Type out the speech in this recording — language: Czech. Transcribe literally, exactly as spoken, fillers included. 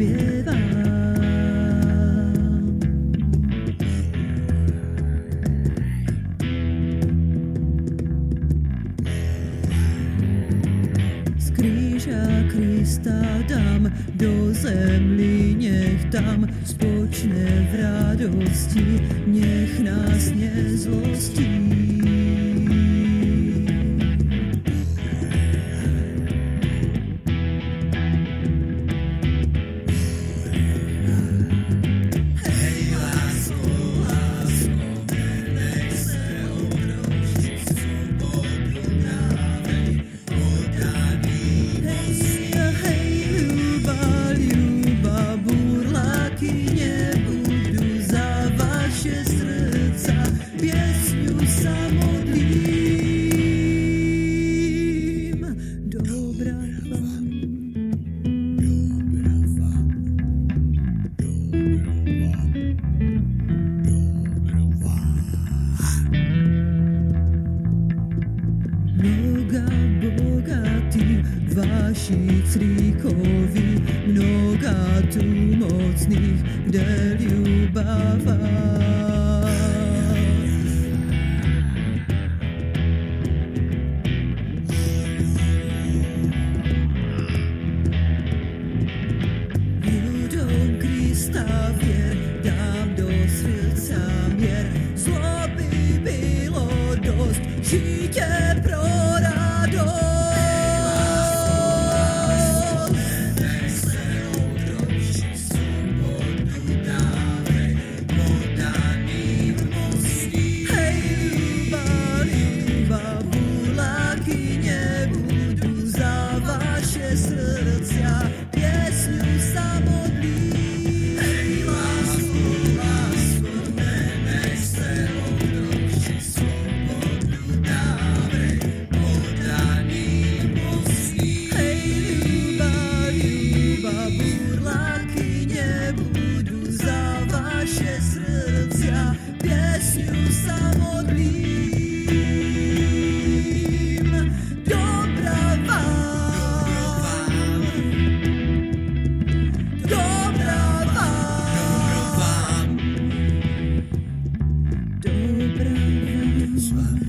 zaspievam. Z kríža Krista dám do zemli, nech tam spočne v radosti, nech nás nezlostí. Mnoga bogatí, vaši críkovi, mnoga tu mocných, kde ľubava. Ľudom Krista vier, dám do srdca mier, zlo by bylo dosť, žite pro Dobra vám.